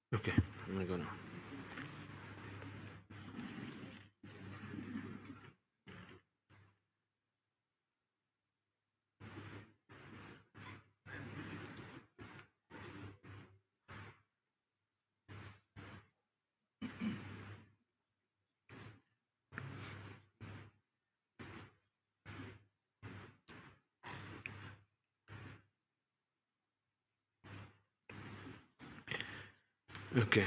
Okay, I'm gonna go now. Okay.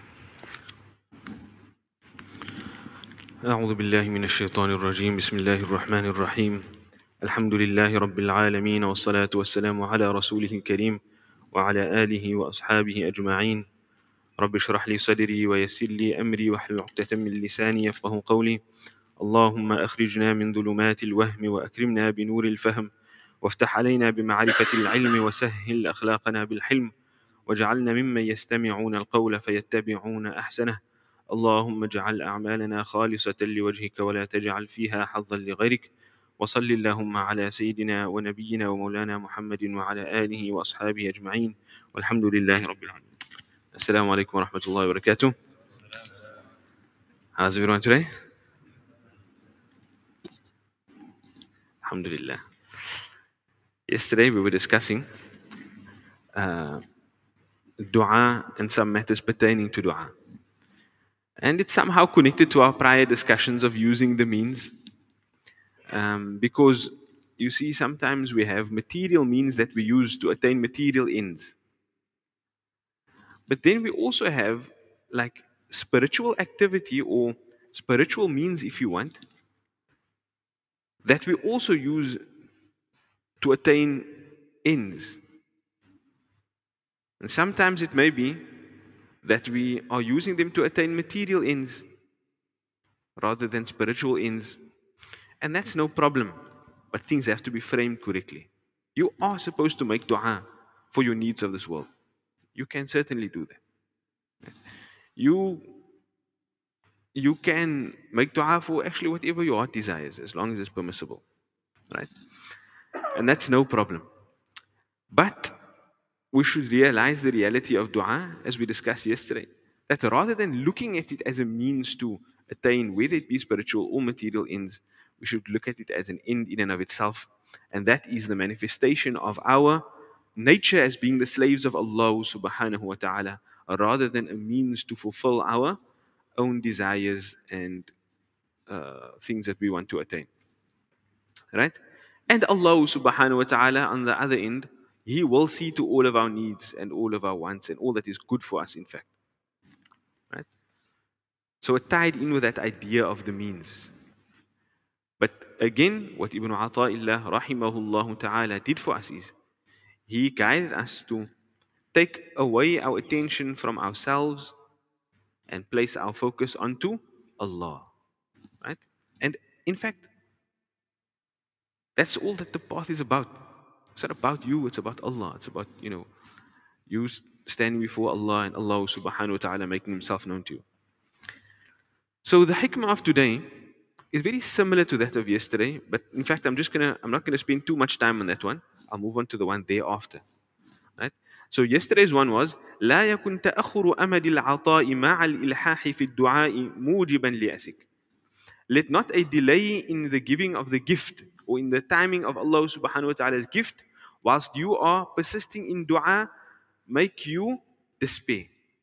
أعوذ بالله من الشيطان الرجيم. بسم الله الرحمن الرحيم. الحمد لله رب العالمين، والصلاة والسلام على رسوله الكريم وعلى آله وأصحابه أجمعين. رب اشرح لي صدري ويسر لي أمري واحلل عقدة من لساني يفقه قولي. اللهم أخرجنا من ظلمات الوهم وأكرمنا بنور الفهم، وافتح علينا بمعرفة العلم، وسهل أخلاقنا بالحلم، واجعلنا ممن يستمعون القول فيتبعون أحسنه. اللهم اجعل أعمالنا خالصة لوجهك ولا تجعل فيها حظا لغيرك. وصل اللهم على سيدنا ونبينا ومولانا محمد وعلى آله وأصحابه أجمعين، والحمد لله رب العالمين. Assalamu alaikum wa rahmatullahi wa barakatuh. How's everyone today? Alhamdulillah. Yesterday we were discussing dua and some matters pertaining to dua. And it's somehow connected to our prior discussions of using the means. Because you see, sometimes we have material means that we use to attain material ends. But then we also have like spiritual activity or spiritual means, if you want, that we also use to attain ends. And sometimes it may be that we are using them to attain material ends rather than spiritual ends. And that's no problem. But things have to be framed correctly. You are supposed to make dua for your needs of this world. You can certainly do that. You you can make dua for actually whatever your heart desires, as long as it's permissible. Right? And that's no problem. But we should realize the reality of dua, as we discussed yesterday, that rather than looking at it as a means to attain, whether it be spiritual or material ends, we should look at it as an end in and of itself. And that is the manifestation of our nature as being the slaves of Allah subhanahu wa ta'ala, rather than a means to fulfill our own desires and things that we want to attain. Right? And Allah subhanahu wa ta'ala on the other end, He will see to all of our needs and all of our wants and all that is good for us, in fact. Right? So it tied in with that idea of the means. But again, what Ibn Ata'illah rahimahullah ta'ala did for us is he guided us to take away our attention from ourselves and place our focus onto Allah. Right? And in fact, that's all that the path is about. It's not about you, it's about Allah. It's about, you standing before Allah and Allah subhanahu wa ta'ala making Himself known to you. So the hikmah of today is very similar to that of yesterday, but in fact I'm not gonna spend too much time on that one. I'll move on to the one thereafter. Right? So yesterday's one was لا يكن تأخر أمد العطاء مع الإلحاح في الدعاء موجبا لأسك. Let not a delay in the giving of the gift or in the timing of Allah subhanahu wa ta'ala's gift whilst you are persisting in dua make you despair.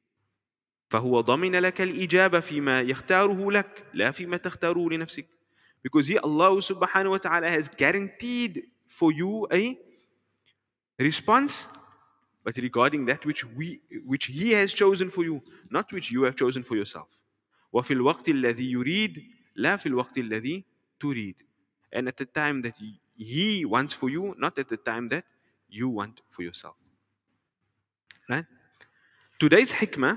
فهو ضمن لك الإجابة فيما يختاره لك لا فيما تختاره لنفسك. Because here Allah subhanahu wa ta'ala has guaranteed for you a response, but regarding that which He has chosen for you, not which you have chosen for yourself. وفي الوقت الذي يريد لا في الوقت الذي تريد. And at the time that He wants for you, not at the time that you want for yourself. Right? Today's hikmah,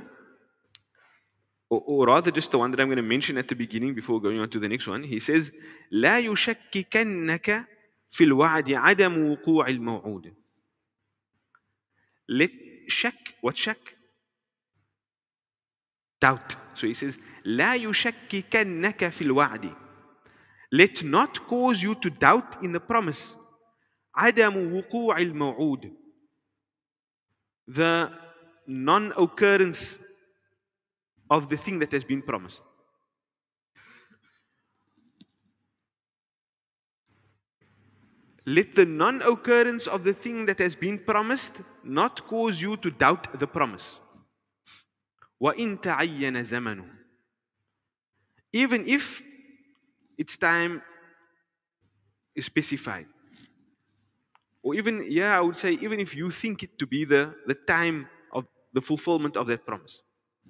or rather just the one that I'm going to mention at the beginning before going on to the next one, he says, لا يشككنك في الوعد عدم وقوع الموعود. Let shak, what shak? Doubt. So he says, لا يشككنك في الوعد. Let not cause you to doubt in the promise. عدم وقوع الموعود. The non-occurrence of the thing that has been promised. Let the non-occurrence of the thing that has been promised not cause you to doubt the promise. وَإِن تَعَيَّنَ زَمَنُ. Even if its time is specified. Or even, I would say, even if you think it to be the time of the fulfillment of that promise.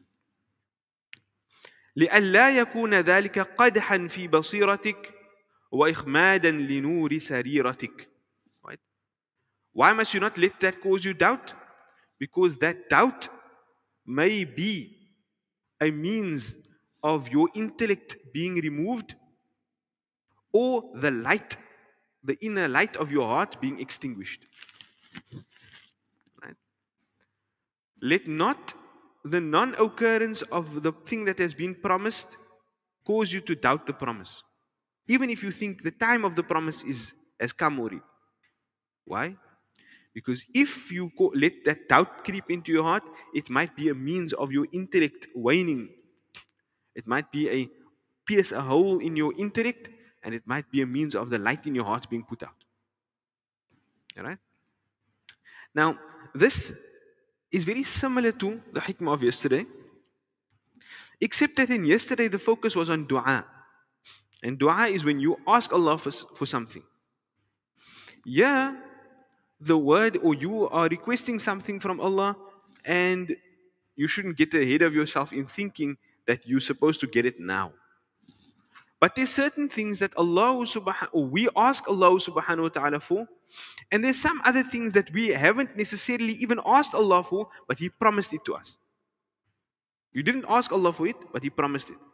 لئلا يكون ذلك قدحا في بصيرتك وإخمادا لنور سريرتك. Right? Why must you not let that cause you doubt? Because that doubt may be a means of your intellect being removed, or the light, the inner light of your heart being extinguished. Right? Let not the non-occurrence of the thing that has been promised cause you to doubt the promise, even if you think the time of the promise has come already. Why? Because if you let that doubt creep into your heart, it might be a means of your intellect waning. It might be pierce a hole in your intellect, and it might be a means of the light in your heart being put out. All right? Now, this is very similar to the hikmah of yesterday, except that in yesterday the focus was on dua. And dua is when you ask Allah for something. Yeah, the word, or you are requesting something from Allah, and you shouldn't get ahead of yourself in thinking that you're supposed to get it now. But there's certain things that we ask Allah subhanahu wa ta'ala for, and there's some other things that we haven't necessarily even asked Allah for, but He promised it to us. You didn't ask Allah for it, but He promised it.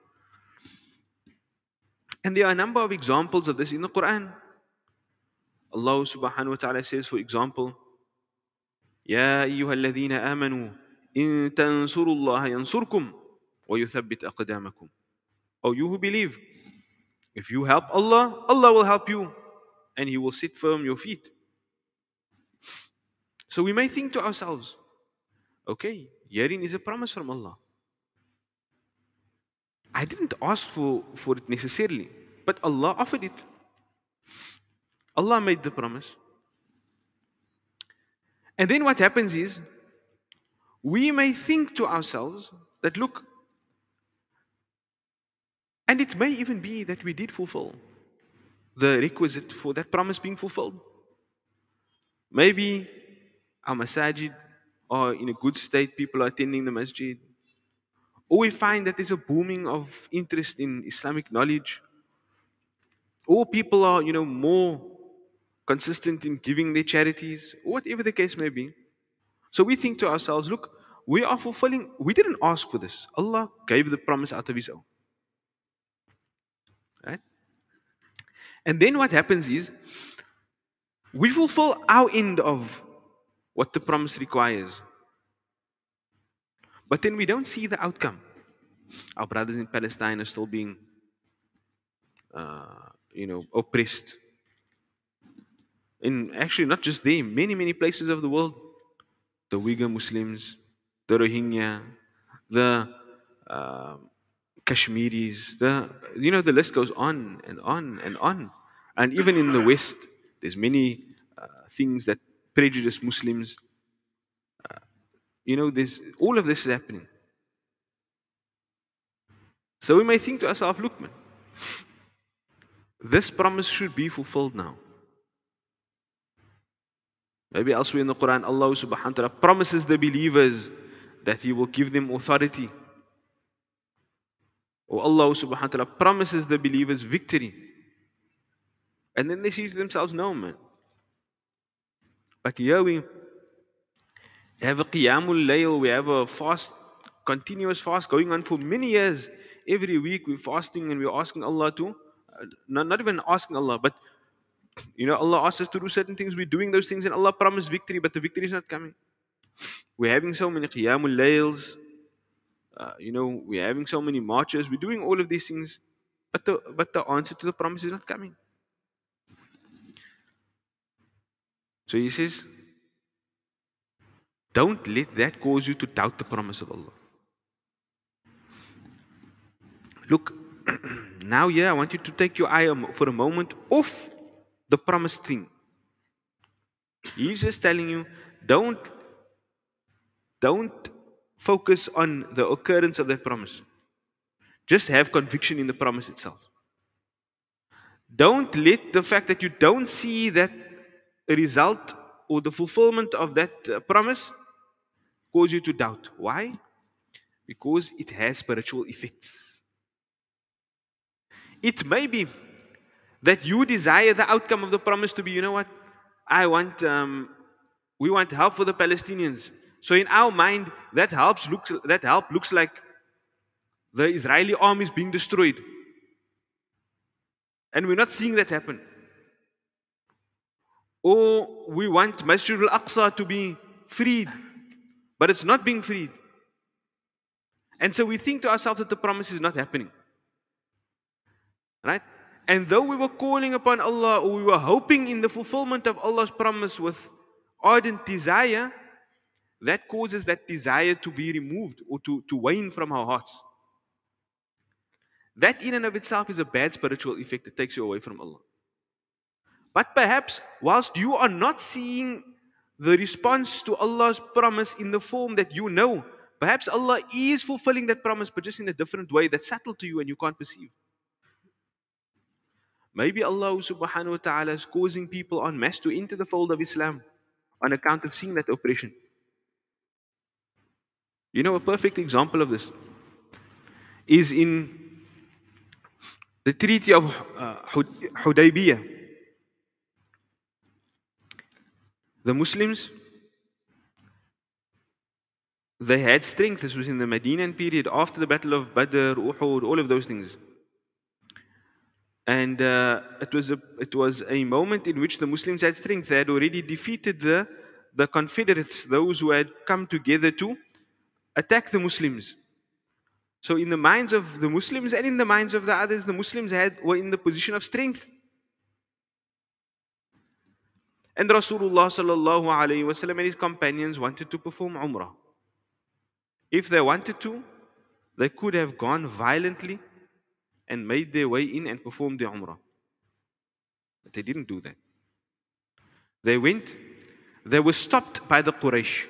And there are a number of examples of this in the Quran. Allah subhanahu wa ta'ala says, for example, يا أيها الذين آمنوا إن تنصروا الله ينصركم ويثبت أقدامكم. Oh, you who believe, if you help Allah, Allah will help you, and He will set firm your feet. So we may think to ourselves, okay, herein is a promise from Allah. I didn't ask for it necessarily, but Allah offered it. Allah made the promise. And then what happens is, we may think to ourselves that, look, and it may even be that we did fulfill the requisite for that promise being fulfilled. Maybe our masajid are in a good state, people are attending the masjid. Or we find that there's a booming of interest in Islamic knowledge. Or people are, more consistent in giving their charities, or whatever the case may be. So we think to ourselves, look, we are fulfilling, we didn't ask for this. Allah gave the promise out of His own. Right? And then what happens is, we fulfill our end of what the promise requires. But then we don't see the outcome. Our brothers in Palestine are still being, oppressed. In actually not just there, many, many places of the world. The Uyghur Muslims, the Rohingya, the Kashmiris, the list goes on and on and on. And even in the West, there's many things that prejudice Muslims. There's all of this is happening. So we may think to ourselves, look, man, this promise should be fulfilled now. Maybe elsewhere in the Quran, Allah subhanahu wa ta'ala promises the believers that He will give them authority. Or Allah subhanahu wa ta'ala promises the believers victory. And then they say to themselves, no, man. But here we have a Qiyamul Layl, we have a fast, continuous fast going on for many years. Every week we're fasting and we're asking Allah to, not even asking Allah, but Allah asks us to do certain things, we're doing those things, and Allah promised victory, but the victory is not coming. We're having so many Qiyamul Layls, we're having so many marches, we're doing all of these things, but the answer to the promise is not coming. So He says, don't let that cause you to doubt the promise of Allah. Look, now I want you to take your eye for a moment off the promised thing. He's just telling you, don't don't focus on the occurrence of that promise. Just have conviction in the promise itself. Don't let the fact that you don't see that result or the fulfillment of that promise cause you to doubt. Why? Because it has spiritual effects. It may be that you desire the outcome of the promise to be, you know what? I want, we want help for the Palestinians. So in our mind, that help looks like the Israeli army is being destroyed. And we're not seeing that happen. Or we want Masjid al-Aqsa to be freed, but it's not being freed. And so we think to ourselves that the promise is not happening. Right? And though we were calling upon Allah, or we were hoping in the fulfillment of Allah's promise with ardent desire, that causes that desire to be removed or to wane from our hearts. That in and of itself is a bad spiritual effect that takes you away from Allah. But perhaps, whilst you are not seeing the response to Allah's promise in the form that you know, perhaps Allah is fulfilling that promise, but just in a different way that's subtle to you and you can't perceive. Maybe Allah subhanahu wa ta'ala is causing people en masse to enter the fold of Islam on account of seeing that oppression. You know, a perfect example of this is in the Treaty of Hudaybiyah. The Muslims, they had strength. This was in the Medinan period, after the Battle of Badr, Uhud, all of those things. And it was a moment in which the Muslims had strength. They had already defeated the Confederates, those who had come together to attack the Muslims. So in the minds of the Muslims and in the minds of the others, the Muslims were in the position of strength. And Rasulullah sallallahu alayhi wasallam and his companions wanted to perform Umrah. If they wanted to, they could have gone violently and made their way in and performed the Umrah. But they didn't do that. They were stopped by the Quraysh.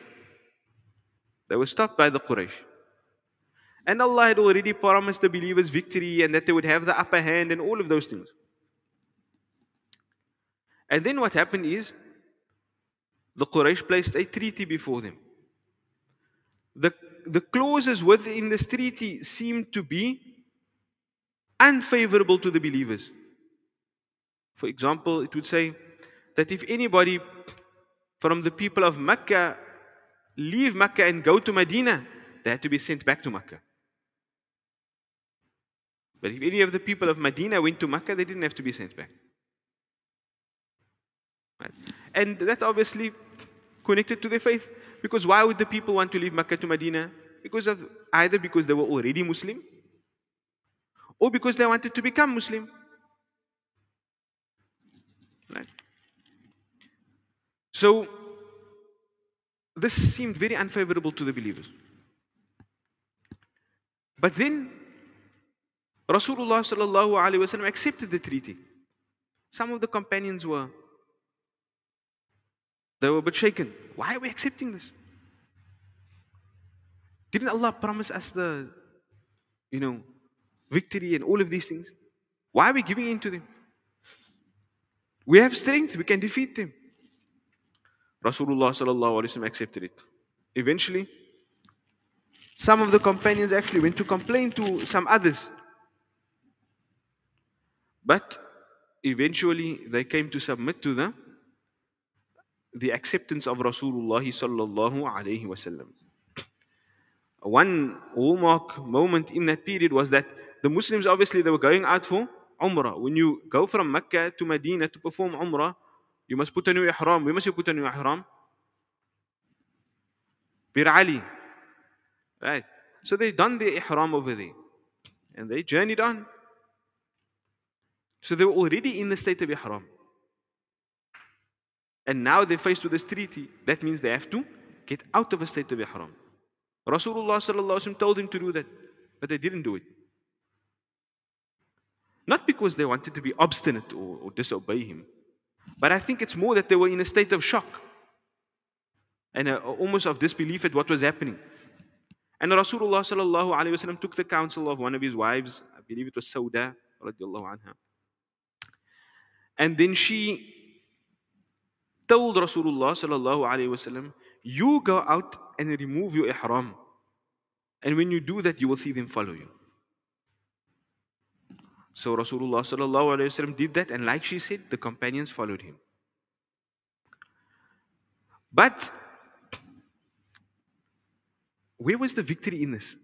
And Allah had already promised the believers victory and that they would have the upper hand and all of those things. And then what happened is, the Quraysh placed a treaty before them. The clauses within this treaty seemed to be unfavorable to the believers. For example, it would say that if anybody from the people of Mecca leave Mecca and go to Medina, they had to be sent back to Mecca. But if any of the people of Medina went to Mecca, they didn't have to be sent back. Right? And that obviously connected to their faith. Because why would the people want to leave Mecca to Medina? Either because they were already Muslim, or because they wanted to become Muslim. Right? So, this seemed very unfavorable to the believers. But then, Rasulullah sallallahu alaihi wasallam accepted the treaty. Some of the companions were a bit shaken. Why are we accepting this? Didn't Allah promise us the, victory and all of these things? Why are we giving in to them? We have strength, we can defeat them. Rasulullah sallallahu alaihi wasallam accepted it. Eventually, some of the companions actually went to complain to some others. But eventually they came to submit to the acceptance of Rasulullah sallallahu alaihi wasallam. One hallmark moment in that period was that the Muslims, obviously, they were going out for Umrah. When you go from Mecca to Medina to perform Umrah, you must put a new ihram. Where must you put a new ihram? Bir Ali. Right. So they done the ihram over there. And they journeyed on. So they were already in the state of ihram. And now they're faced with this treaty. That means they have to get out of a state of ihram. Rasulullah sallallahu alaihi wasallam told him to do that, but they didn't do it. Not because they wanted to be obstinate or disobey him, but I think it's more that they were in a state of shock and almost of disbelief at what was happening. And Rasulullah sallallahu alaihi wasallam took the counsel of one of his wives, I believe it was Sauda radiallahu anha. And then she told Rasulullah sallallahu alaihi wasallam, you go out and remove your ihram. And when you do that, you will see them follow you. So Rasulullah sallallahu alaihi wasallam did that, and like she said, the companions followed him. But where was the victory in this?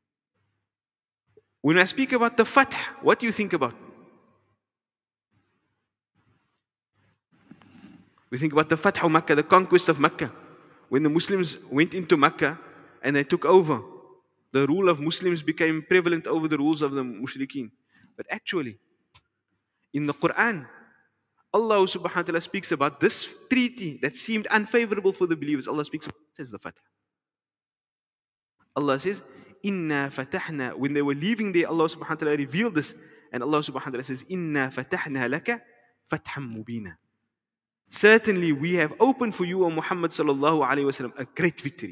When I speak about the Fath, what do you think about? We think about the Fath of Makkah, the conquest of Makkah. When the Muslims went into Makkah and they took over, the rule of Muslims became prevalent over the rules of the mushrikeen. But actually, in the Quran, Allah subhanahu wa ta'ala speaks about this treaty that seemed unfavorable for the believers. Allah speaks about it as the Fath. Allah says, Inna fatahna. When they were leaving there, Allah subhanahu wa ta'ala revealed this. And Allah subhanahu wa ta'ala says, Inna fatahna laka fatham mubina. Certainly we have opened for you, O Muhammad sallallahu alayhi wa sallam, a great victory.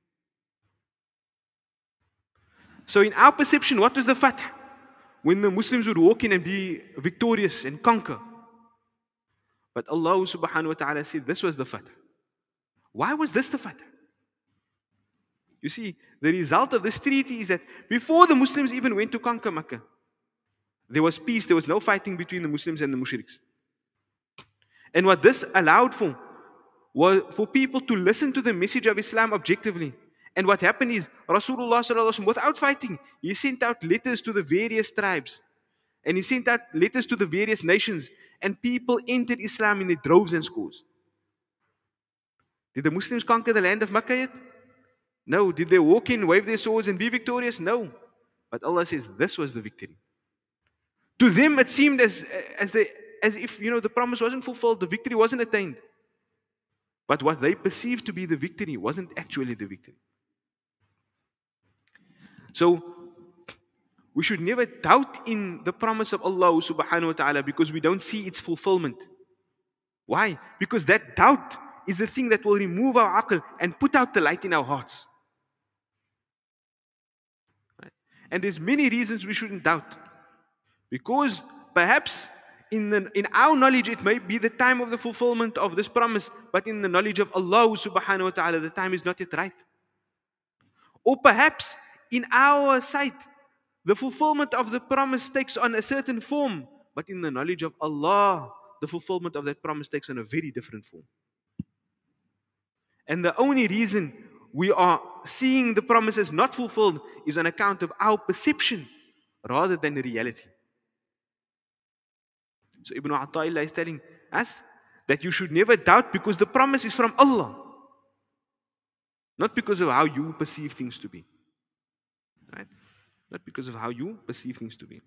So in our perception, what was the Fath? When the Muslims would walk in and be victorious and conquer. But Allah subhanahu wa ta'ala said this was the Fath. Why was this the Fath? You see, the result of this treaty is that before the Muslims even went to conquer Makkah, there was peace, there was no fighting between the Muslims and the mushriks. And what this allowed for was for people to listen to the message of Islam objectively. And what happened is, Rasulullah sallallahu alaihi wasallam, without fighting, he sent out letters to the various tribes. And he sent out letters to the various nations. And people entered Islam in their droves and scores. Did the Muslims conquer the land of Makkah yet? No. Did they walk in, wave their swords and be victorious? No. But Allah says this was the victory. To them it seemed as if the promise wasn't fulfilled, the victory wasn't attained. But what they perceived to be the victory wasn't actually the victory. So we should never doubt in the promise of Allah subhanahu wa ta'ala because we don't see its fulfillment. Why? Because that doubt is the thing that will remove our aql and put out the light in our hearts. Right? And there's many reasons we shouldn't doubt. Because perhaps in our knowledge it may be the time of the fulfillment of this promise, but in the knowledge of Allah subhanahu wa ta'ala the time is not yet right. Or perhaps in our sight the fulfillment of the promise takes on a certain form, but in the knowledge of Allah the fulfillment of that promise takes on a very different form. And the only reason we are seeing the promises not fulfilled is on account of our perception rather than the reality. So Ibn Atta'illah is telling us that you should never doubt because the promise is from Allah, not because of how you perceive things to be. Right? Not because of how you perceive things to be.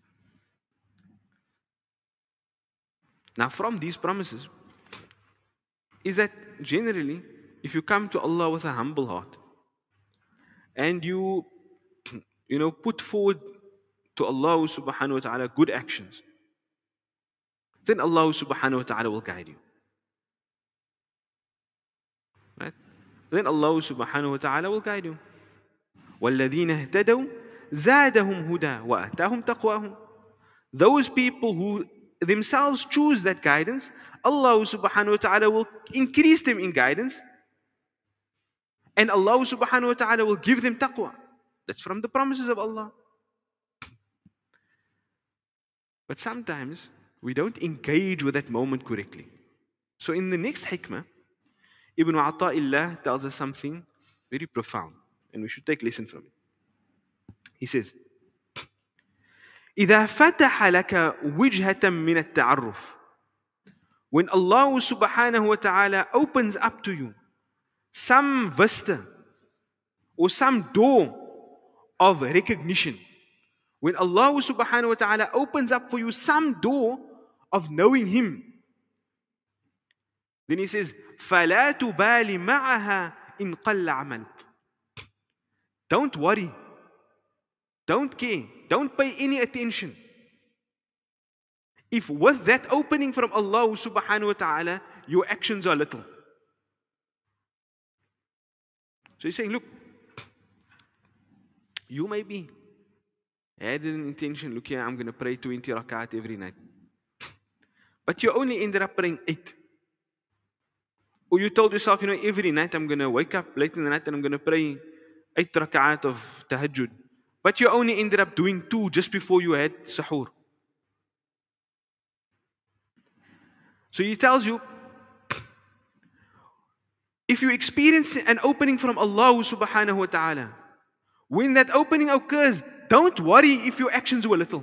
Now from these promises is that generally if you come to Allah with a humble heart and you put forward to Allah subhanahu wa ta'ala good actions, then Allah subhanahu wa ta'ala will guide you. Right? Then Allah subhanahu wa ta'ala will guide you. وَالَّذِينَ اهْتَدَوْا زَادَهُمْ هُدًى وَأَتَاهُمْ تَقْوَاهُمْ. Those people who themselves choose that guidance, Allah subhanahu wa ta'ala will increase them in guidance, and Allah subhanahu wa ta'ala will give them taqwa. That's from the promises of Allah. But sometimes we don't engage with that moment correctly. So in the next hikmah, Ibn Atta'illah tells us something very profound, and we should take lesson from it. He says, إِذَا فَتَحَ لَكَ وِجْهَةً مِّنَ التَّعَرُّفِ. When Allah subhanahu wa ta'ala opens up to you some vista or some door of recognition, when Allah subhanahu wa ta'ala opens up for you some door of knowing Him, then He says, فَلَا تُبَالِ مَعَهَا إِنْ قَلَّ عَمَلُكَ. Don't worry. Don't care. Don't pay any attention if with that opening from Allah subhanahu wa ta'ala, your actions are little. So he's saying, look, you maybe had an intention, look here, I'm going to pray 20 rakat every night. But you only ended up praying 8. Or you told yourself, every night I'm going to wake up late in the night and I'm going to pray 8 rakat of tahajjud. But you only ended up doing 2 just before you had suhoor. So he tells you, if you experience an opening from Allah subhanahu wa ta'ala, when that opening occurs, don't worry if your actions were little.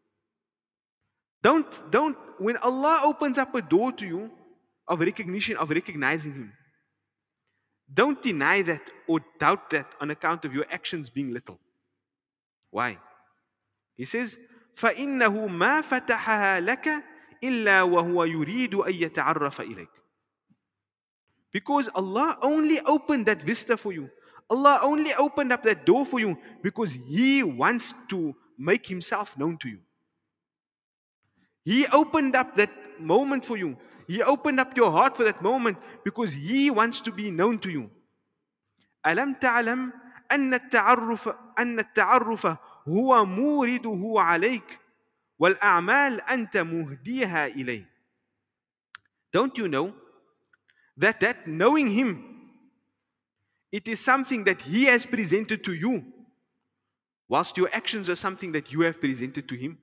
When Allah opens up a door to you of recognition, of recognizing Him, don't deny that or doubt that on account of your actions being little. Why? He says, فَإِنَّهُ مَا فَتَحَهَا لَكَ إِلَّا وَهُوَ يُرِيدُ أَن يَتَعَرَّفَ إِلَيْكَ. Because Allah only opened that vista for you. Allah only opened up that door for you because He wants to make Himself known to you. He opened up that moment for you. He opened up your heart for that moment because He wants to be known to you. أَلَمْ تَعْلَمْ أَنَّ التَّعَرُّفَ هُوَ مُورِدُهُ عَلَيْكَ وَالْأَعْمَالِ أَنْتَ مُهْدِيهَا إِلَيْهِ. Don't you know that knowing Him, it is something that He has presented to you, whilst your actions are something that you have presented to Him.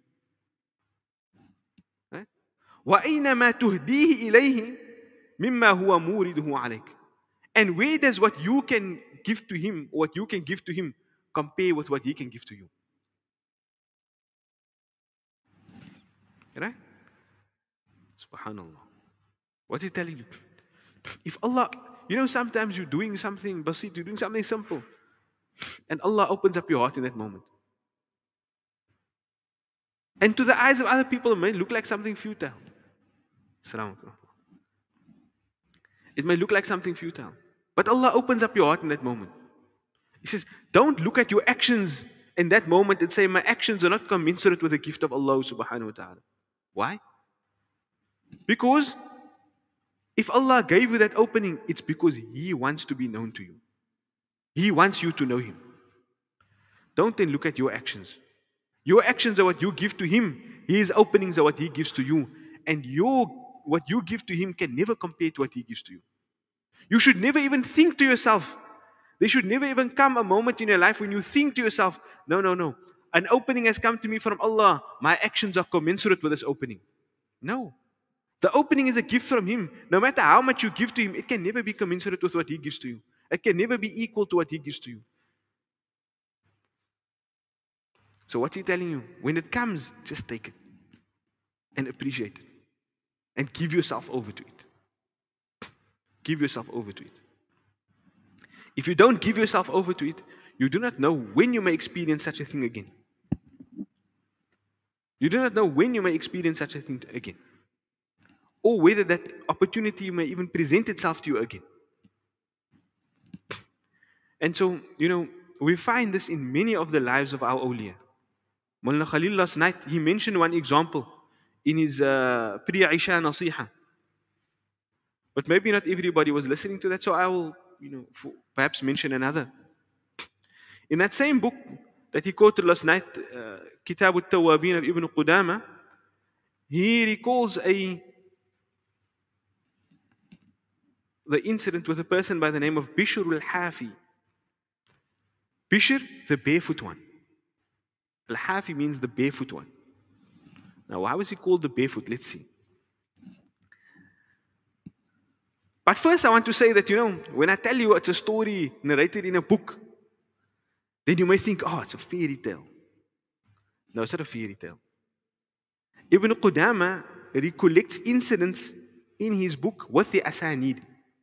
Right? وَأَيْنَمَا تُهْدِيهِ إِلَيْهِ مِمَّا هُوَ مُورِدُهُ عَلَيْكَ. And where does what you can give to Him, what you can give to Him, compare with what He can give to you? Right? Subhanallah. What's He telling you? If Allah, sometimes you're doing something basit, you're doing something simple, and Allah opens up your heart in that moment. And to the eyes of other people, it may look like something futile. It may look like something futile. But Allah opens up your heart in that moment. He says, don't look at your actions in that moment and say, my actions are not commensurate with the gift of Allah subhanahu wa ta'ala. Why? Because if Allah gave you that opening, it's because He wants to be known to you. He wants you to know Him. Don't then look at your actions. Your actions are what you give to Him. His openings are what He gives to you. And what you give to Him can never compare to what He gives to you. You should never even think to yourself. There should never even come a moment in your life when you think to yourself, no. An opening has come to me from Allah. My actions are commensurate with this opening. No. The opening is a gift from Him. No matter how much you give to Him, it can never be commensurate with what He gives to you. It can never be equal to what He gives to you. So what's He telling you? When it comes, just take it and appreciate it and give yourself over to it. Give yourself over to it. If you don't give yourself over to it, you do not know when you may experience such a thing again. You do not know when you may experience such a thing again. Or whether that opportunity may even present itself to you again. And so, we find this in many of the lives of our awliya. Mullah Khalil last night, he mentioned one example in his pre-Isha Nasiha. But maybe not everybody was listening to that, so I will, perhaps mention another. In that same book that he quoted last night, Kitab al-Tawabin of Ibn Qudama, he recalls the incident with a person by the name of Bishr al-Hafi. Bishr, the barefoot one. Al-Hafi means the barefoot one. Now, why was he called the barefoot? Let's see. But first, I want to say that, when I tell you it's a story narrated in a book, then you may think, it's a fairy tale. No, it's not a fairy tale. Ibn Qudama recollects incidents in his book with the asanid.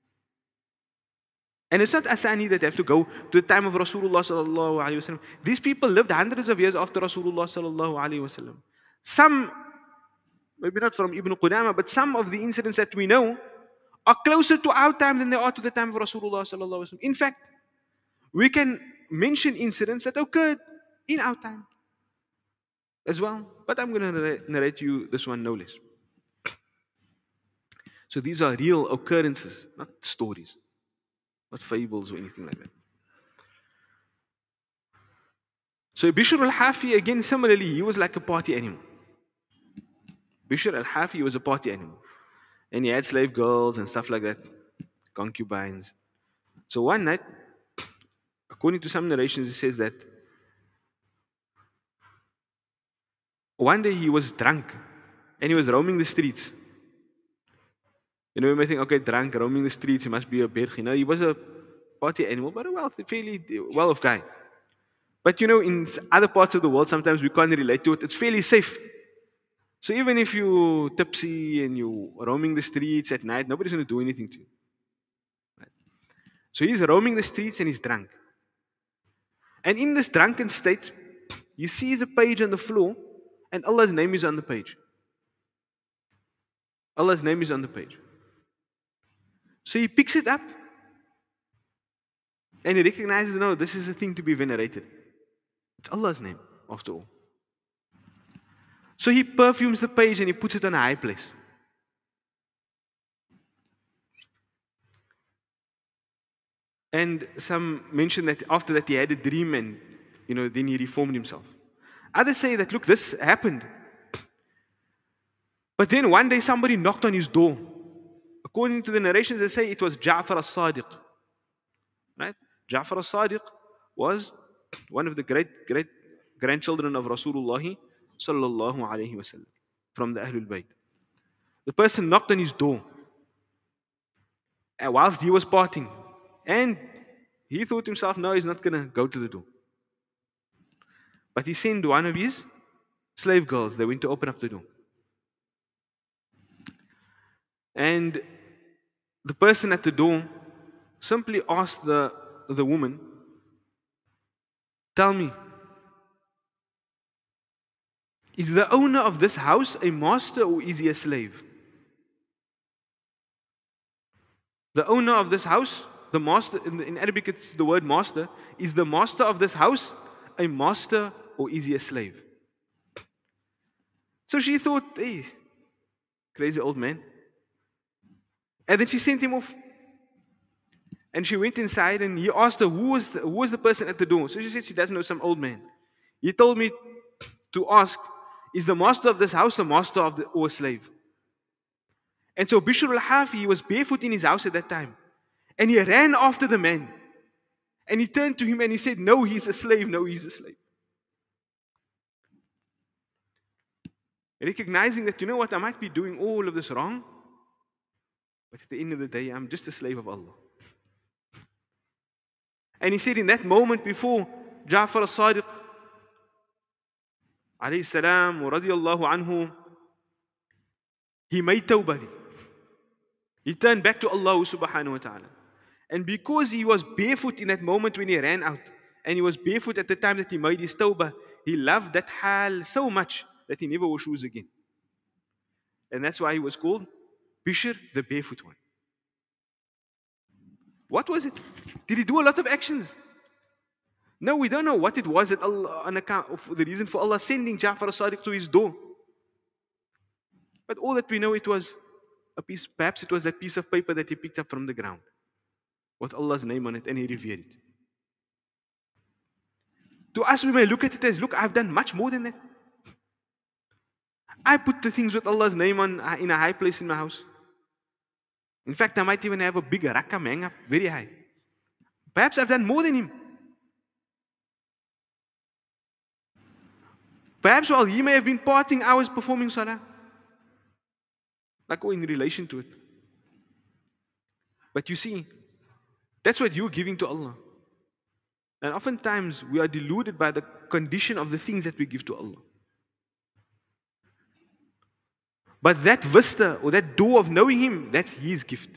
And it's not asanid that have to go to the time of Rasulullah sallallahu alaihi wasallam. These people lived hundreds of years after Rasulullah sallallahu alaihi wasallam. Some, maybe not from Ibn Qudama, but some of the incidents that we know are closer to our time than they are to the time of Rasulullah sallallahu alaihi wasallam. In fact, we can mention incidents that occurred in our time. as well, but I'm going to narrate you this one no less. So these are real occurrences, not stories, not fables or anything like that. So Bishr al-Hafi, again, similarly, he was like a party animal. Bishr al-Hafi was a party animal. And he had slave girls and stuff like that, concubines. So one night, according to some narrations, it says that one day he was drunk and he was roaming the streets. You know, you may think, okay, drunk, roaming the streets, he must be a berg. You know, he was a party animal, but a wealthy, fairly well-off guy. But you know, in other parts of the world, sometimes we can't relate to it. It's fairly safe. So even if you're tipsy and you're roaming the streets at night, nobody's going to do anything to you. Right? So he's roaming the streets and he's drunk. And in this drunken state, he sees a page on the floor and Allah's name is on the page. Allah's name is on the page. So he picks it up and he recognizes, no, this is a thing to be venerated. It's Allah's name, after all. So he perfumes the page and he puts it on a high place. And some mention that after that he had a dream and, you know, then he reformed himself. Others say that, look, this happened. But then one day somebody knocked on his door. According to the narrations, they say it was Ja'far as-Sadiq. Right? Ja'far as-Sadiq was one of the great grandchildren of Rasulullah sallallahu alayhi wasallam, from the Ahlul Bayt. The person knocked on his door and whilst he was partying, and he thought to himself, no, he's not going to go to the door. But he sent one of his slave girls. They went to open up the door. And the person at the door simply asked the woman, tell me, is the owner of this house a master or is he a slave? The owner of this house, the master, in Arabic it's the word master, is the master of this house a master or is he a slave? So she thought, hey, crazy old man. And then she sent him off. And she went inside and he asked her, who was the person at the door? So she said she doesn't know, some old man. He told me to ask, is the master of this house a master of or a slave? And so Bishr al-Hafi, he was barefoot in his house at that time. And he ran after the man. And he turned to him and he said, no, he's a slave, no, he's a slave. Recognizing that, you know what, I might be doing all of this wrong, but at the end of the day, I'm just a slave of Allah. And he said in that moment before Ja'far as-Sadiq, alayhi salam, wa radiyallahu anhu, he made tawbah. He turned back to Allah subhanahu wa ta'ala. And because he was barefoot in that moment when he ran out, and he was barefoot at the time that he made his tawbah, he loved that hal so much that he never wore shoes again. And that's why he was called Bishr, the barefoot one. What was it? Did he do a lot of actions? No, we don't know what it was that Allah, on account of the reason for Allah sending Ja'far as-Sadiq to his door. But all that we know, it was a piece, perhaps it was that piece of paper that he picked up from the ground with Allah's name on it and he revered it. To us, we may look at it as, look, I've done much more than that. I put the things with Allah's name on in a high place in my house. In fact, I might even have a big rakam hang up very high. Perhaps I've done more than him. Perhaps while he may have been partying, I was performing salah. Like, in relation to it. But you see, that's what you're giving to Allah. And oftentimes we are deluded by the condition of the things that we give to Allah. But that vista or that door of knowing Him, that's His gift.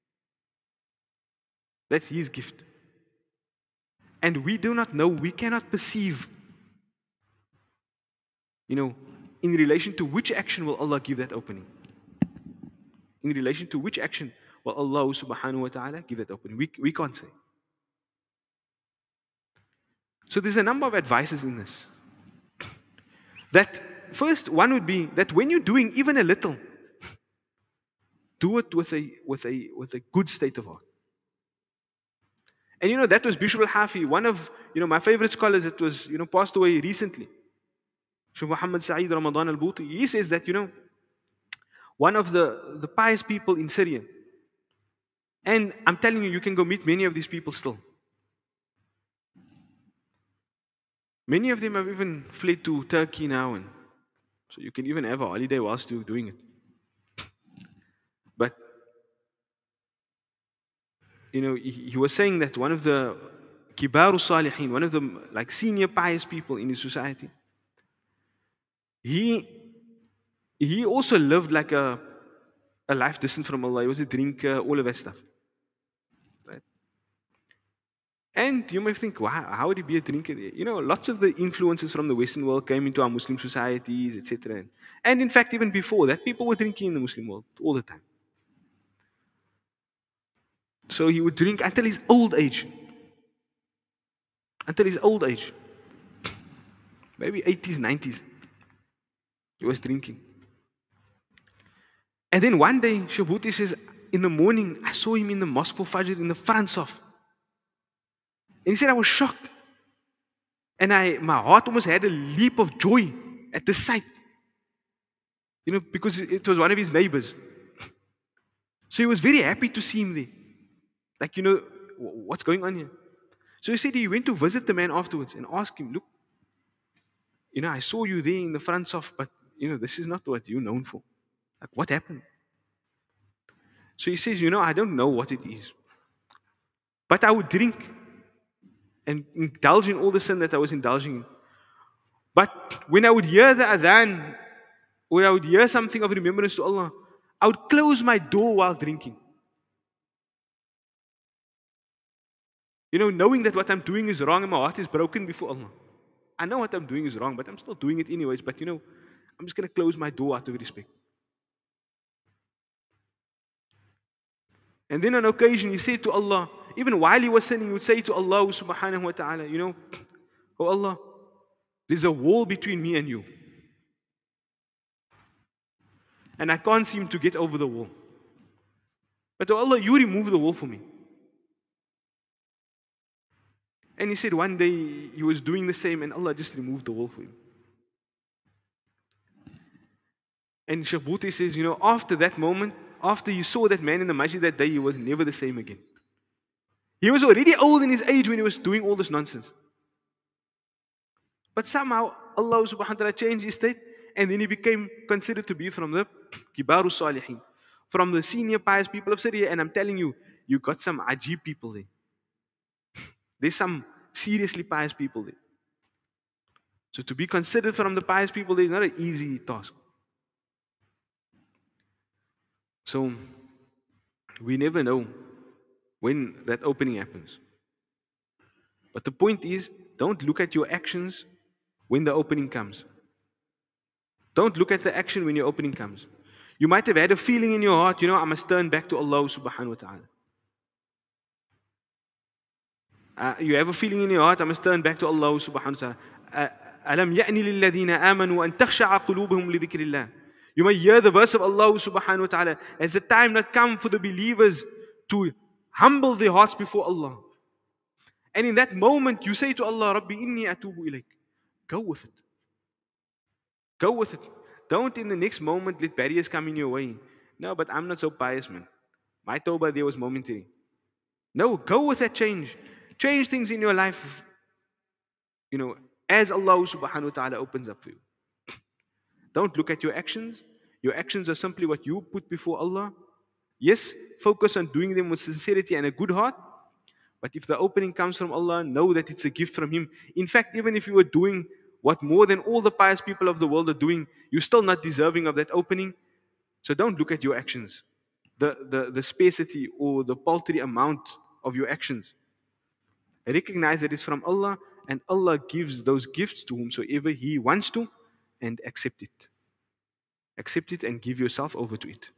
That's His gift. And we do not know, we cannot perceive, in relation to which action will Allah give that opening. In relation to which action will Allah subhanahu wa ta'ala give that opening. We can't say. So there's a number of advices in this. That first one would be that when you're doing even a little, do it with a good state of heart. And that was Bishr al-Hafi, one of my favorite scholars that was passed away recently. Shaykh Muhammad Sa'id Ramadan al-Buti. He says that one of the pious people in Syria. And I'm telling you, you can go meet many of these people still. Many of them have even fled to Turkey now, and so you can even have a holiday whilst you're doing it. But he was saying that one of the kibaru salihin, one of the senior pious people in his society, he also lived like a life distant from Allah. He was a drinker, all of that stuff. Right? And you may think, wow, how would he be a drinker? Lots of the influences from the Western world came into our Muslim societies, etc. And in fact, even before that, people were drinking in the Muslim world all the time. So he would drink until his old age. Until his old age. Maybe 80s, 90s. He was drinking. And then one day, Shabuti says, in the morning, I saw him in the mosque for Fajr in the front Saf. And he said, I was shocked. And my heart almost had a leap of joy at the sight. Because it was one of his neighbors. So he was very happy to see him there. What's going on here? So he said he went to visit the man afterwards and asked him, look, I saw you there in the front Saf, but this is not what you're known for. What happened? So he says, I don't know what it is. But I would drink and indulge in all the sin that I was indulging in. But when I would hear the adhan, or I would hear something of remembrance to Allah, I would close my door while drinking. Knowing that what I'm doing is wrong and my heart is broken before Allah. I know what I'm doing is wrong, but I'm still doing it anyways. But I'm just going to close my door out of respect. And then on occasion, he said to Allah, even while he was sinning, he would say to Allah subhanahu wa ta'ala, oh Allah, there's a wall between me and you. And I can't seem to get over the wall. But oh Allah, you remove the wall for me. And he said one day he was doing the same and Allah just removed the wall for him. And Shaykh Bhuti says, after that moment, after he saw that man in the masjid that day, he was never the same again. He was already old in his age when he was doing all this nonsense. But somehow Allah subhanahu wa ta'ala changed his state, and then he became considered to be from the kibaru salihin, from the senior pious people of Syria. And I'm telling you, you got some ajib people there. There's some seriously pious people there. So to be considered from the pious people there is not an easy task. So we never know when that opening happens. But the point is, don't look at your actions when the opening comes. Don't look at the action when your opening comes. You might have had a feeling in your heart, I must turn back to Allah subhanahu wa ta'ala. You have a feeling in your heart, I must turn back to Allah subhanahu wa ta'ala. أَلَمْ يَأْنِ لِلَّذِينَ آمَنُوا أَن تَخْشَعَ قُلُوبُهُمْ لِذِكْرِ اللَّهِ. You may hear the verse of Allah subhanahu wa ta'ala. Has the time not come for the believers to humble their hearts before Allah? And in that moment, you say to Allah, Rabbi inni atubu ilayk. Go with it. Go with it. Don't in the next moment let barriers come in your way. No, but I'm not so pious, man. My tawbah there was momentary. No, go with that change. Change things in your life, as Allah subhanahu wa ta'ala opens up for you. Don't look at your actions. Your actions are simply what you put before Allah. Yes, focus on doing them with sincerity and a good heart. But if the opening comes from Allah, know that it's a gift from Him. In fact, even if you were doing what more than all the pious people of the world are doing, you're still not deserving of that opening. So don't look at your actions, the sparsity or the paltry amount of your actions. Recognize that it's from Allah, and Allah gives those gifts to whomsoever He wants to, and accept it. Accept it and give yourself over to it.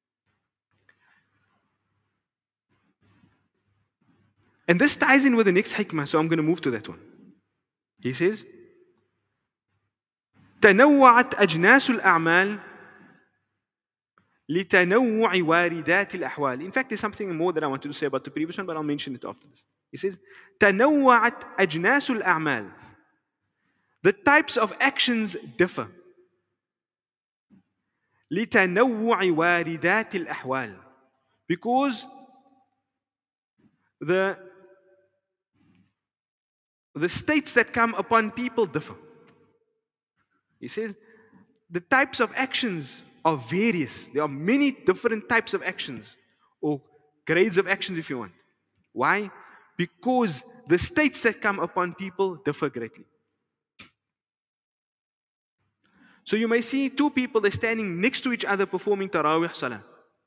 And this ties in with the next hikmah, so I'm going to move to that one. He says, تنوعت أجناس الأعمال لتنوع واردات الأحوال. In fact, there's something more that I wanted to say about the previous one, but I'll mention it after this. He says, تنوعت أجناس الأعمال. The types of actions differ. لتنوع واردات الأحوال. Because the states that come upon people differ. He says, the types of actions are various. There are many different types of actions, or grades of actions if you want. Why? Because the states that come upon people differ greatly. So you may see two people, they're standing next to each other performing Taraweeh Salah.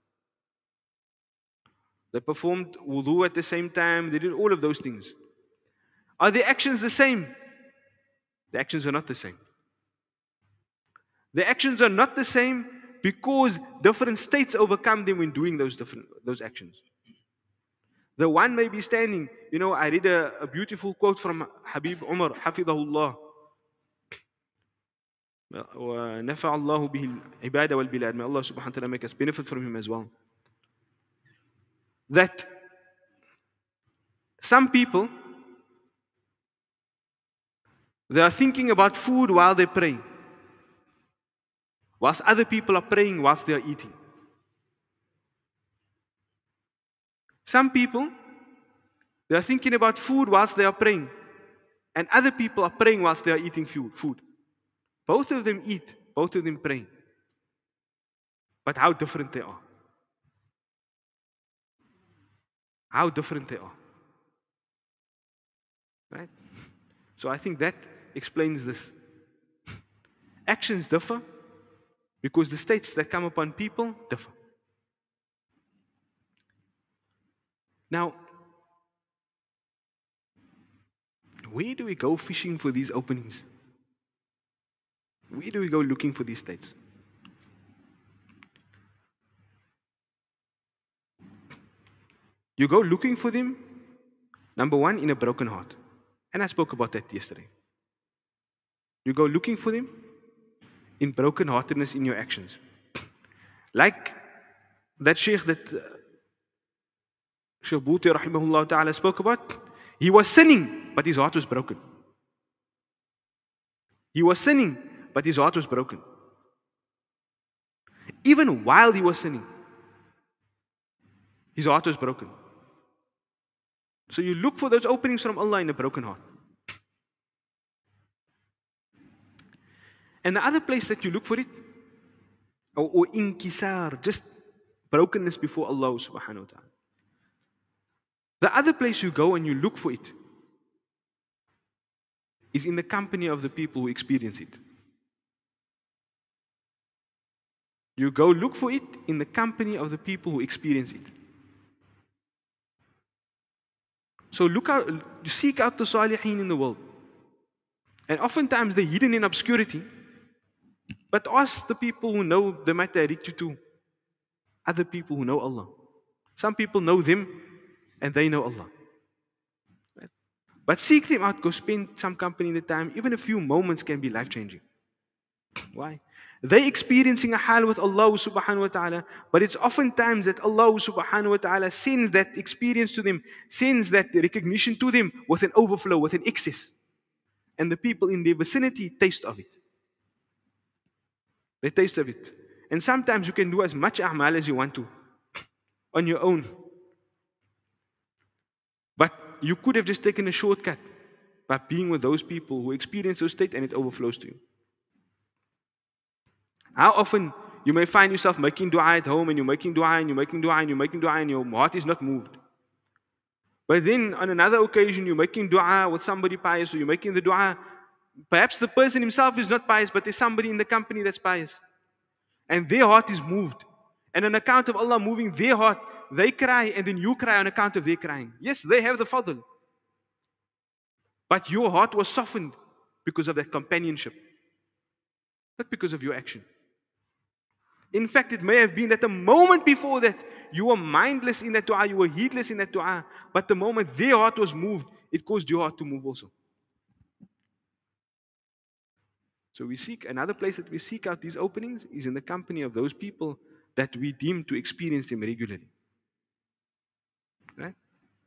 They performed wudu at the same time, they did all of those things. Are the actions the same? The actions are not the same. The actions are not the same because different states overcome them when doing those actions. The one may be standing, I read a beautiful quote from Habib Umar, Hafidahullah. ونفع الله به العباد والبلاد. May Allah subhanahu wa ta'ala make us benefit from him as well. That some people, they are thinking about food while they're praying, whilst other people are praying whilst they are eating. Some people, they are thinking about food whilst they are praying, and other people are praying whilst they are eating food. Both of them eat, both of them pray. But how different they are. How different they are. Right? So I think that explains this. Actions differ because the states that come upon people differ. Now, where do we go fishing for these openings? Where do we go looking for these states? You go looking for them, number one, in a broken heart. And I spoke about that yesterday. You go looking for them in brokenheartedness in your actions. Like that sheikh that Sheikh Bhuti rahimahullah ta'ala spoke about, he was sinning, but his heart was broken. He was sinning, but his heart was broken. Even while he was sinning, his heart was broken. So you look for those openings from Allah in a broken heart. And the other place that you look for it, or inkisar, just brokenness before Allah subhanahu wa ta'ala. The other place you go and you look for it is in the company of the people who experience it. You go look for it in the company of the people who experience it. So seek out the Salihin in the world. And oftentimes they're hidden in obscurity. But ask the people who know, they might direct you to other people who know Allah. Some people know them and they know Allah. Right? But seek them out, go spend some company in the time. Even a few moments can be life-changing. Why? They're experiencing a hal with Allah subhanahu wa ta'ala, but it's oftentimes that Allah subhanahu wa ta'ala sends that experience to them, sends that recognition to them with an overflow, with an excess. And the people in their vicinity taste of it. They taste of it. And sometimes you can do as much a'mal as you want to on your own. But you could have just taken a shortcut by being with those people who experience those states and it overflows to you. How often you may find yourself making dua at home and you're making dua and you're making dua and you're making dua and your heart is not moved. But then on another occasion you're making dua with somebody pious, or you're making the dua. Perhaps the person himself is not pious, but there's somebody in the company that's pious. And their heart is moved. And on account of Allah moving their heart, they cry and then you cry on account of their crying. Yes, they have the fadl. But your heart was softened because of that companionship. Not because of your action. In fact, it may have been that the moment before that, you were mindless in that dua, you were heedless in that dua. But the moment their heart was moved, it caused your heart to move also. So we seek another place that we seek out these openings is in the company of those people that we deem to experience them regularly. Right?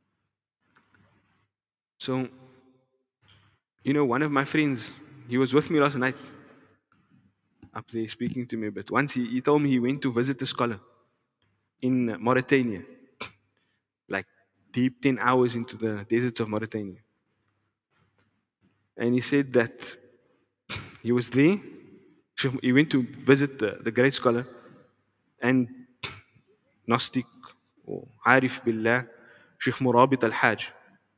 So, one of my friends, he was with me last night up there speaking to me, but once he told me he went to visit a scholar in Mauritania, like deep 10 hours into the deserts of Mauritania. And he said that he was there, he went to visit the great scholar, and Gnostic or Arif Billah, Sheikh Murabit al-Hajj.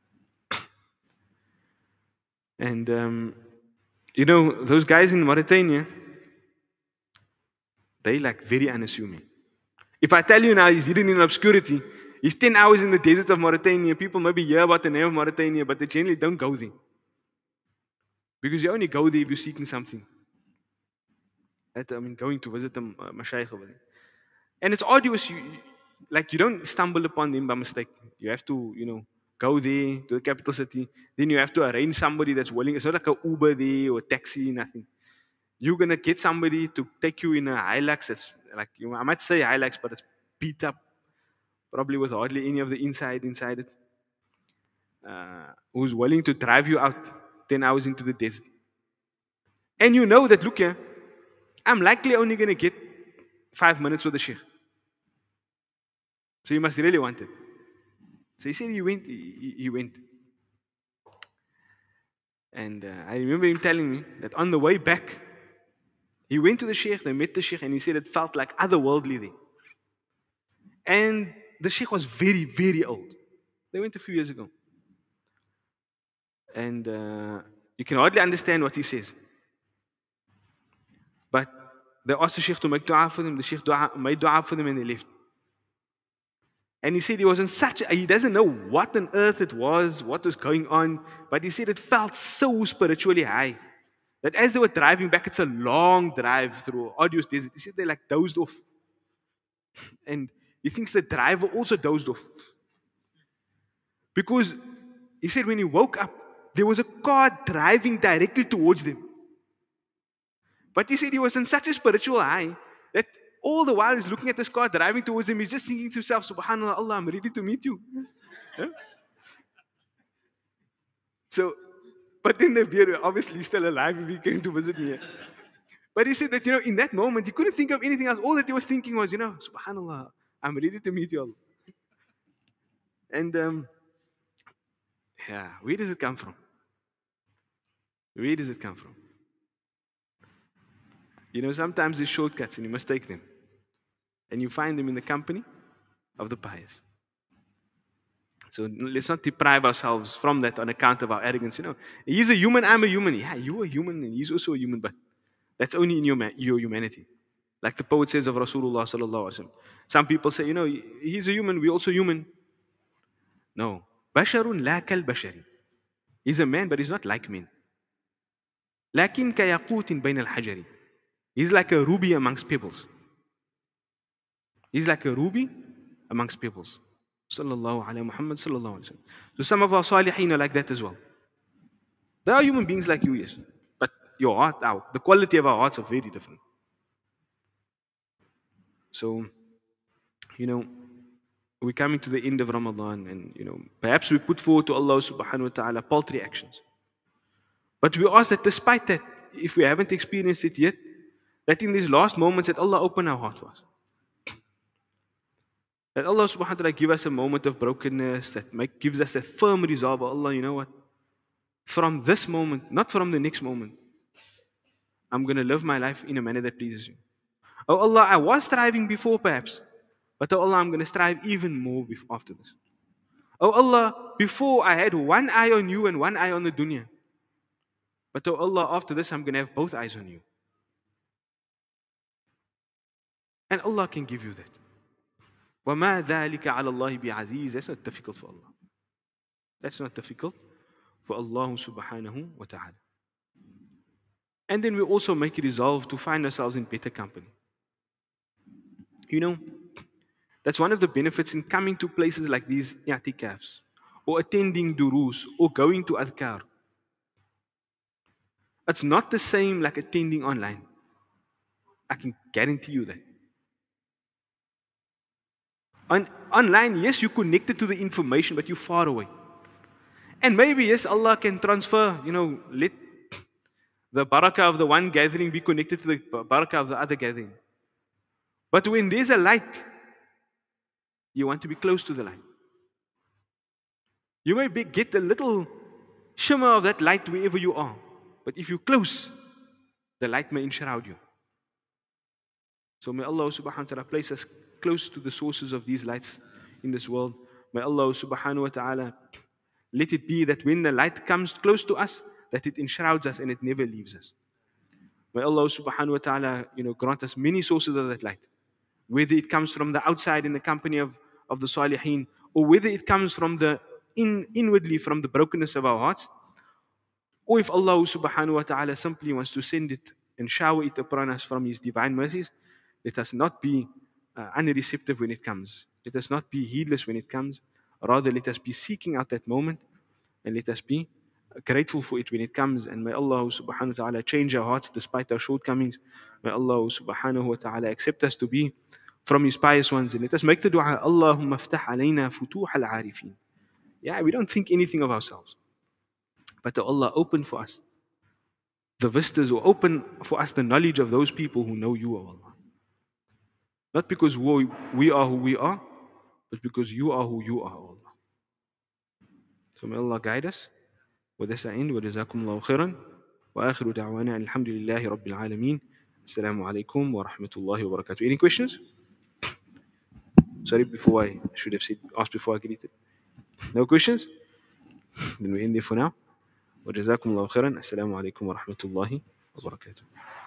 And those guys in Mauritania, they like very unassuming. If I tell you now he's hidden in obscurity, he's 10 hours in the desert of Mauritania, people maybe hear about the name of Mauritania, but they generally don't go there. Because you only go there if you're seeking something. Going to visit the Mashaykh over there. And it's arduous. You don't stumble upon them by mistake. You have to, go there to the capital city. Then you have to arrange somebody that's willing. It's not like an Uber there or a taxi, nothing. You're going to get somebody to take you in a Hilux. It's like, I might say Hilux, but it's beat up. Probably with hardly any of the inside it. Who's willing to drive you out 10 hours into the desert. And you know that, look here, I'm likely only going to get 5 minutes with the sheikh. So you must really want it. So he said he went. He went. And I remember him telling me that on the way back, he went to the sheikh, they met the sheikh, and he said it felt like otherworldly there. And the sheikh was very, very old. They went a few years ago. And you can hardly understand what he says. But they asked the sheikh to make dua for them. The sheikh made dua for them and they left. And he said he doesn't know what on earth it was, what was going on, but he said it felt so spiritually high that as they were driving back, it's a long drive through arduous desert. He said they like dozed off. And he thinks the driver also dozed off. Because he said when he woke up, there was a car driving directly towards them. But he said he was in such a spiritual high that all the while he's looking at this car driving towards him, he's just thinking to himself, Subhanallah, Allah, I'm ready to meet you. Huh? So, but then the beer, obviously he's still alive if he came to visit me. But he said that, in that moment, he couldn't think of anything else. All that he was thinking was, Subhanallah, I'm ready to meet you, Allah. And, where does it come from? Where does it come from? Sometimes there's shortcuts and you must take them. And you find them in the company of the pious. So let's not deprive ourselves from that on account of our arrogance. He's a human, I'm a human. Yeah, you're a human and he's also a human, but that's only in your humanity. Like the poet says of Rasulullah sallallahu alaihi wasallam. Some people say, he's a human, we're also human. No. Basharun la kal bashari. He's a man, but he's not like men. Lakin ka yaqutin bain al-hajari. He's like a ruby amongst pebbles. He's like a ruby amongst pebbles. Sallallahu alayhi Muhammad sallallahu alayhi wa sallam. So some of our salihin are like that as well. They are human beings like you, yes. But your heart, the quality of our hearts are very different. So, we're coming to the end of Ramadan and, perhaps we put forward to Allah subhanahu wa ta'ala paltry actions. But we ask that despite that, if we haven't experienced it yet, that in these last moments that Allah open our heart for us. That Allah subhanahu wa ta'ala give us a moment of brokenness, that gives us a firm resolve. Allah, you know what? From this moment, not from the next moment, I'm going to live my life in a manner that pleases you. Oh Allah, I was striving before perhaps, but oh Allah, I'm going to strive even more after this. Oh Allah, before I had one eye on you and one eye on the dunya. But oh Allah, after this, I'm going to have both eyes on you. And Allah can give you that. وَمَا ذَلِكَ عَلَى اللَّهِ بِعَزِيزٍ. That's not difficult for Allah. That's not difficult for Allah subhanahu wa ta'ala. And then we also make a resolve to find ourselves in better company. That's one of the benefits in coming to places like these i'tikafs, or attending durus, or going to adhkar. It's not the same like attending online. I can guarantee you that. Online, yes, you're connected to the information, but you're far away. And maybe, yes, Allah can transfer, let the barakah of the one gathering be connected to the barakah of the other gathering. But when there's a light, you want to be close to the light. You may get a little shimmer of that light wherever you are. But if you're close, the light may enshroud you. So may Allah subhanahu wa ta'ala place us close to the sources of these lights in this world. May Allah subhanahu wa ta'ala let it be that when the light comes close to us, that it enshrouds us and it never leaves us. May Allah subhanahu wa ta'ala, grant us many sources of that light. Whether it comes from the outside in the company of the Salihin, or whether it comes from the inwardly from the brokenness of our hearts, or if Allah subhanahu wa ta'ala simply wants to send it and shower it upon us from His divine mercies, let us not be unreceptive when it comes. Let us not be heedless when it comes. Rather, let us be seeking out that moment, and let us be grateful for it when it comes. And may Allah subhanahu wa ta'ala change our hearts despite our shortcomings. May Allah subhanahu wa ta'ala accept us to be from His pious ones. And let us make the dua, Allahumma ftah alayna futuh al-arifin. Yeah, we don't think anything of ourselves. But Allah open for us the vistas, or open for us the knowledge of those people who know You, O Allah. Not because we are who we are, but because You are who You are, O Allah. So may Allah guide us. With this I end. وجزاكم الله خيرا. وآخر دعوانا الحمد لله رب العالمين. السلام عليكم ورحمة الله وبركاته. Any questions? Sorry, before I should have asked before I greeted. No questions? Then we end there for now. وجزاكم الله خيرا. السلام عليكم ورحمة الله وبركاته.